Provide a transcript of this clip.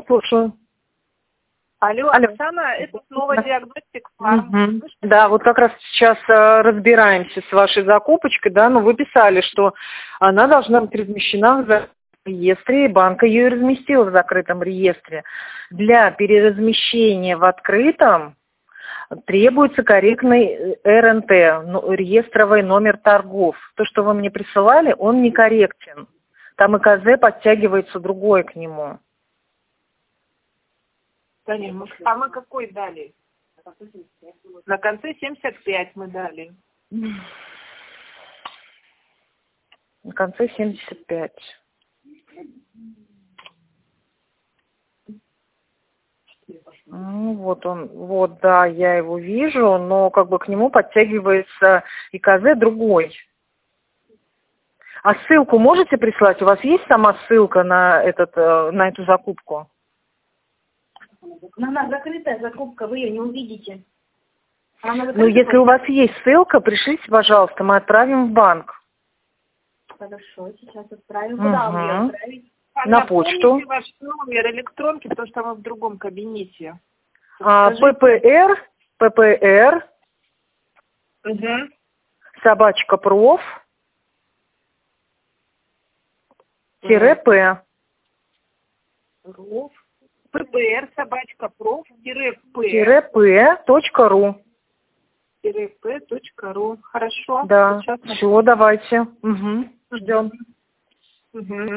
слушаю. Алло, Оксана, это снова диагностик фарм. Да, вот как раз сейчас разбираемся с вашей закупочкой, да, но вы писали, что она должна быть размещена в закрытом реестре, и банк ее и разместил в закрытом реестре. Для переразмещения в открытом требуется корректный РНТ, реестровый номер торгов. То, что вы мне присылали, он некорректен. Там ИКЗ подтягивается другое к нему. А мы какой дали? На конце 75 мы дали. На конце 75. Ну, вот он, вот, да, я его вижу, но как бы к нему подтягивается ИКЗ другой. А ссылку можете прислать? У вас есть сама ссылка на эту закупку? Она закрытая закупка, вы ее не увидите. Ну, если у вас есть ссылка, пришлите, пожалуйста, мы отправим в банк. Хорошо, сейчас отправим. Куда вы ее отправить? На почту. Ваш номер электронки, потому что мы в другом кабинете. ППР, собачка проф, -п. ППР, собачка, проф, -п.ру. -p.ру. Хорошо. Да, все, давайте. Ждем.